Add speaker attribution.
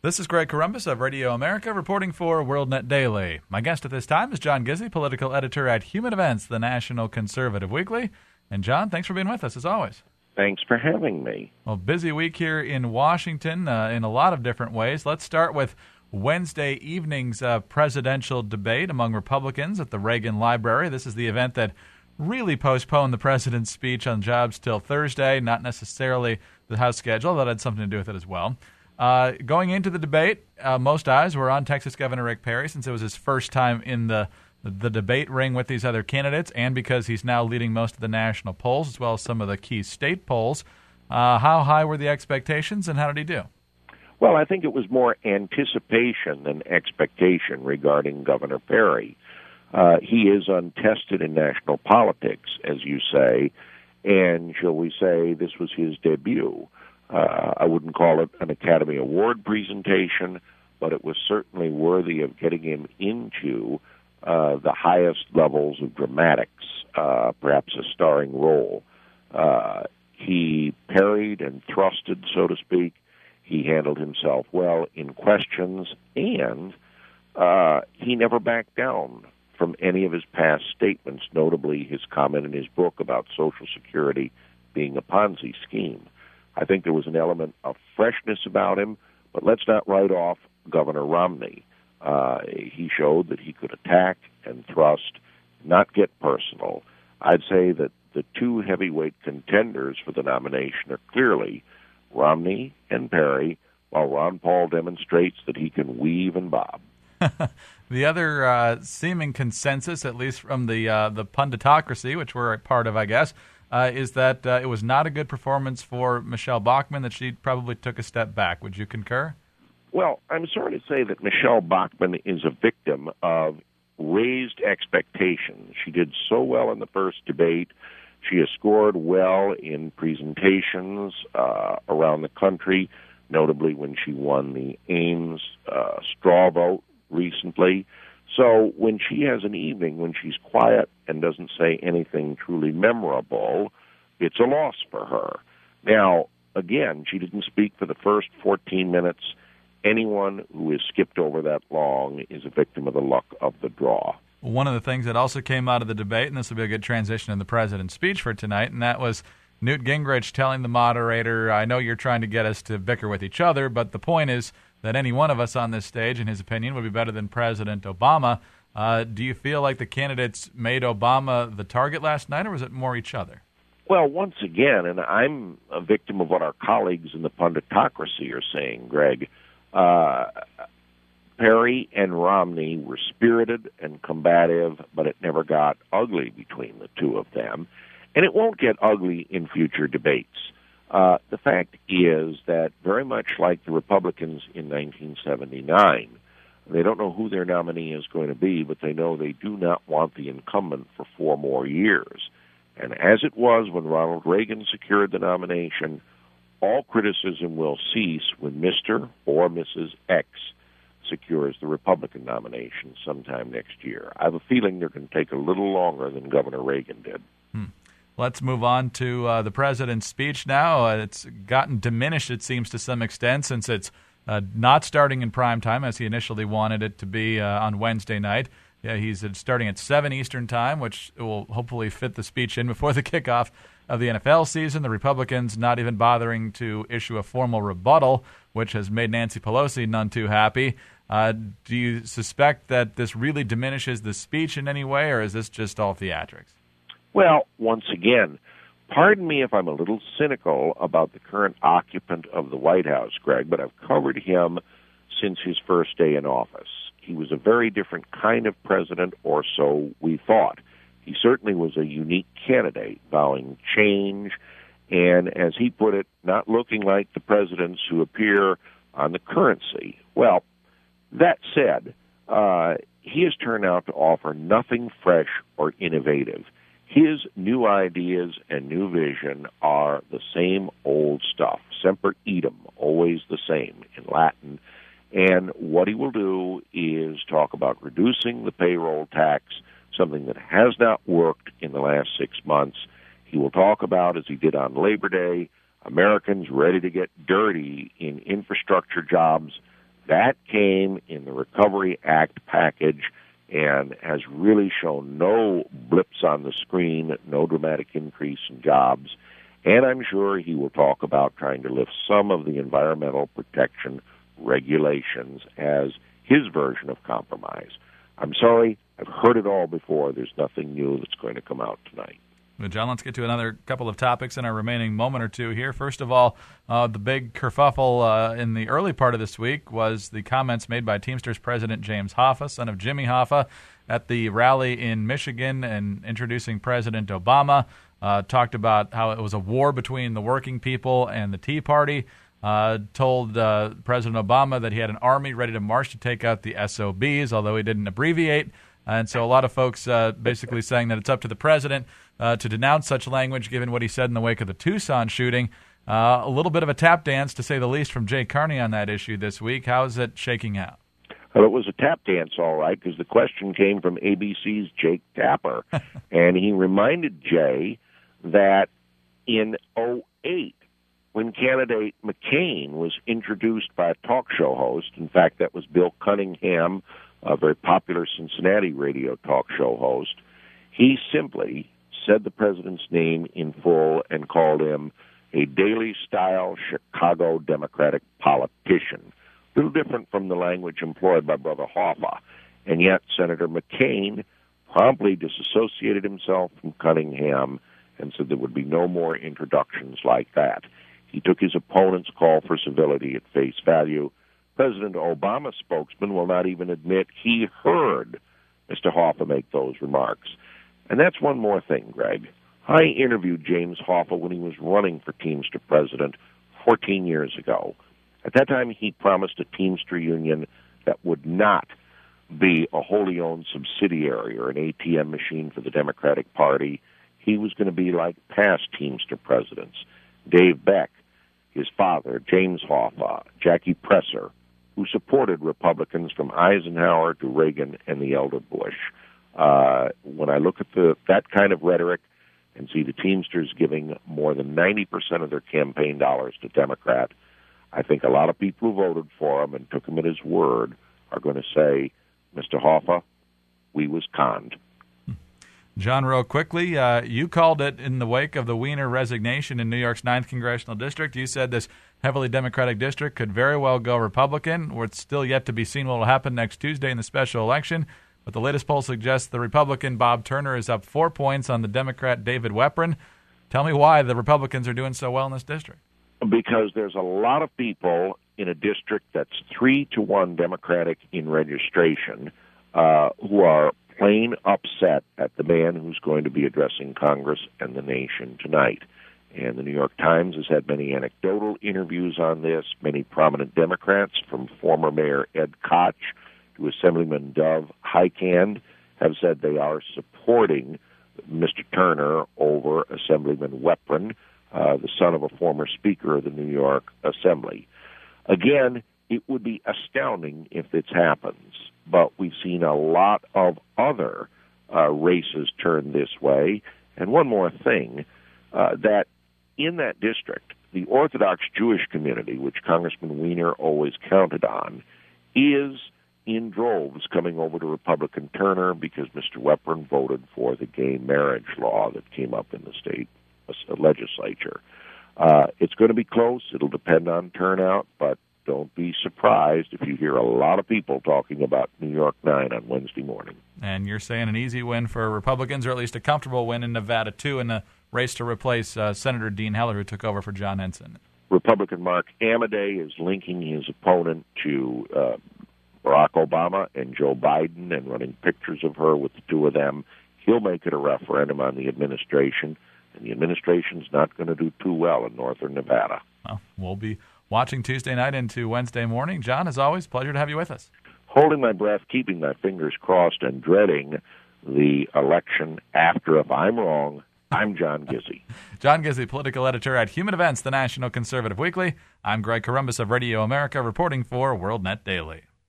Speaker 1: This is Greg Corombos of Radio America reporting for WorldNet Daily. My guest at this time is John Gizzi, political editor at Human Events, the National Conservative Weekly. And John, thanks for being with us as always.
Speaker 2: Thanks for having me.
Speaker 1: Well, busy week here in Washington in a lot of different ways. Let's start with Wednesday evening's presidential debate among Republicans at the Reagan Library. This is the event that really postponed the president's speech on jobs till Thursday, not necessarily the House schedule. That had something to do with it as well. Going into the debate, most eyes were on Texas Governor Rick Perry since it was his first time in the debate ring with these other candidates, and because he's now leading most of the national polls as well as some of the key state polls. How high were the expectations, and how did he do?
Speaker 2: Well, I think it was more anticipation than expectation regarding Governor Perry. He is untested in national politics, as you say, and shall we say this was his debut. I wouldn't call it an Academy Award presentation, but it was certainly worthy of getting him into the highest levels of dramatics, perhaps a starring role. He parried and thrusted, so to speak. He handled himself well in questions, and he never backed down from any of his past statements, notably his comment in his book about Social Security being a Ponzi scheme. I think there was an element of freshness about him, but let's not write off Governor Romney. He showed that he could attack and thrust, not get personal. I'd say that the two heavyweight contenders for the nomination are clearly Romney and Perry, while Ron Paul demonstrates that he can weave and bob.
Speaker 1: The other seeming consensus, at least from the punditocracy, which we're a part of, I guess, is that it was not a good performance for Michelle Bachmann, that she probably took a step back. Would you concur?
Speaker 2: Well, I'm sorry to say that Michelle Bachmann is a victim of raised expectations. She did so well in the first debate. She has scored well in presentations around the country, notably when she won the Ames straw vote recently. So when she has an evening when she's quiet and doesn't say anything truly memorable, it's a loss for her. Now, again, she didn't speak for the first 14 minutes. Anyone who is skipped over that long is a victim of the luck of the draw.
Speaker 1: One of the things that also came out of the debate, and this will be a good transition in the president's speech for tonight, and that was Newt Gingrich telling the moderator, I know you're trying to get us to bicker with each other, but the point is that any one of us on this stage, in his opinion, would be better than President Obama. Do you feel like the candidates made Obama the target last night, or was it more each other?
Speaker 2: Well, once again, and I'm a victim of what our colleagues in the punditocracy are saying, Greg, Perry and Romney were spirited and combative, but it never got ugly between the two of them. And it won't get ugly in future debates. The fact is that very much like the Republicans in 1979, they don't know who their nominee is going to be, but they know they do not want the incumbent for 4 more years. And as it was when Ronald Reagan secured the nomination, all criticism will cease when Mr. or Mrs. X secures the Republican nomination sometime next year. I have a feeling they're going to take a little longer than Governor Reagan did.
Speaker 1: Let's move on to the president's speech now. It's gotten diminished, it seems, to some extent, since it's not starting in prime time as he initially wanted it to be on Wednesday night. Yeah, he's starting at 7 Eastern time, which will hopefully fit the speech in before the kickoff of the NFL season. The Republicans not even bothering to issue a formal rebuttal, which has made Nancy Pelosi none too happy. Do you suspect that this really diminishes the speech in any way, or is this just all theatrics?
Speaker 2: Well, once again, pardon me if I'm a little cynical about the current occupant of the White House, Greg, but I've covered him since his first day in office. He was a very different kind of president, or so we thought. He certainly was a unique candidate, vowing change, and as he put it, not looking like the presidents who appear on the currency. Well, that said, he has turned out to offer nothing fresh or innovative. His new ideas and new vision are the same old stuff, semper idem, always the same in Latin. And what he will do is talk about reducing the payroll tax, something that has not worked in the last 6 months. He will talk about, as he did on Labor Day, Americans ready to get dirty in infrastructure jobs That came in the Recovery Act package and has really shown no blips on the screen, no dramatic increase in jobs. And I'm sure he will talk about trying to lift some of the environmental protection regulations as his version of compromise. I'm sorry, I've heard it all before. There's nothing new that's going to come out tonight.
Speaker 1: Well, John, let's get to another couple of topics in our remaining moment or two here. First of all, the big kerfuffle in the early part of this week was the comments made by Teamsters President James Hoffa, son of Jimmy Hoffa, at the rally in Michigan and introducing President Obama. Talked about how it was a war between the working people and the Tea Party. Told President Obama that he had an army ready to march to take out the SOBs, although he didn't abbreviate. And so a lot of folks basically saying that it's up to the president to denounce such language, given what he said in the wake of the Tucson shooting. A little bit of a tap dance, to say the least, from Jay Carney on that issue this week. How is it shaking out?
Speaker 2: Well, it was a tap dance, all right, because the question came from ABC's Jake Tapper. And he reminded Jay that in 2008, when candidate McCain was introduced by a talk show host, in fact, that was Bill Cunningham, a very popular Cincinnati radio talk show host, he simply said the president's name in full and called him a Daily-style Chicago Democratic politician. A little different from the language employed by Brother Hoffa. And yet Senator McCain promptly disassociated himself from Cunningham and said there would be no more introductions like that. He took his opponent's call for civility at face value. President Obama's spokesman will not even admit he heard Mr. Hoffa make those remarks. And that's one more thing, Greg. I interviewed James Hoffa when he was running for Teamster president 14 years ago. At that time, he promised a Teamster union that would not be a wholly owned subsidiary or an ATM machine for the Democratic Party. He was going to be like past Teamster presidents. Dave Beck, his father, James Hoffa, Jackie Presser, who supported Republicans from Eisenhower to Reagan and the elder Bush. When I look at that kind of rhetoric and see the Teamsters giving more than 90% of their campaign dollars to Democrat, I think a lot of people who voted for him and took him at his word are going to say, Mr. Hoffa, we was conned.
Speaker 1: John, real quickly, you called it in the wake of the Weiner resignation in New York's 9th Congressional District. You said this heavily Democratic district could very well go Republican. It's still yet to be seen what will happen next Tuesday in the special election. But the latest poll suggests the Republican Bob Turner is up 4 points on the Democrat David Weprin. Tell me why the Republicans are doing so well in this district.
Speaker 2: Because there's a lot of people in a district that's 3-1 Democratic in registration who are plain upset at the man who's going to be addressing Congress and the nation tonight. And the New York Times has had many anecdotal interviews on this. Many prominent Democrats, from former Mayor Ed Koch to Assemblyman Dov Highcand, have said they are supporting Mr. Turner over Assemblyman Weprin, the son of a former Speaker of the New York Assembly. Again, it would be astounding if this happens, but we've seen a lot of other races turn this way. And one more thing, that in that district, the Orthodox Jewish community, which Congressman Weiner always counted on, is in droves coming over to Republican Turner because Mr. Weprin voted for the gay marriage law that came up in the state legislature. It's going to be close. It'll depend on turnout, but don't be surprised if you hear a lot of people talking about New York 9 on Wednesday morning.
Speaker 1: And you're saying an easy win for Republicans, or at least a comfortable win in Nevada, too, in the race to replace Senator Dean Heller, who took over for John Henson.
Speaker 2: Republican Mark Amodei is linking his opponent to Barack Obama and Joe Biden and running pictures of her with the two of them. He'll make it a referendum on the administration, and the administration's not going to do too well in northern Nevada.
Speaker 1: Well, we'll be watching Tuesday night into Wednesday morning. John, as always, pleasure to have you with us.
Speaker 2: Holding my breath, keeping my fingers crossed, and dreading the election after. If I'm wrong, I'm John Gizzi.
Speaker 1: John Gizzi, political editor at Human Events, the National Conservative Weekly. I'm Greg Corombos of Radio America, reporting for WorldNet Daily.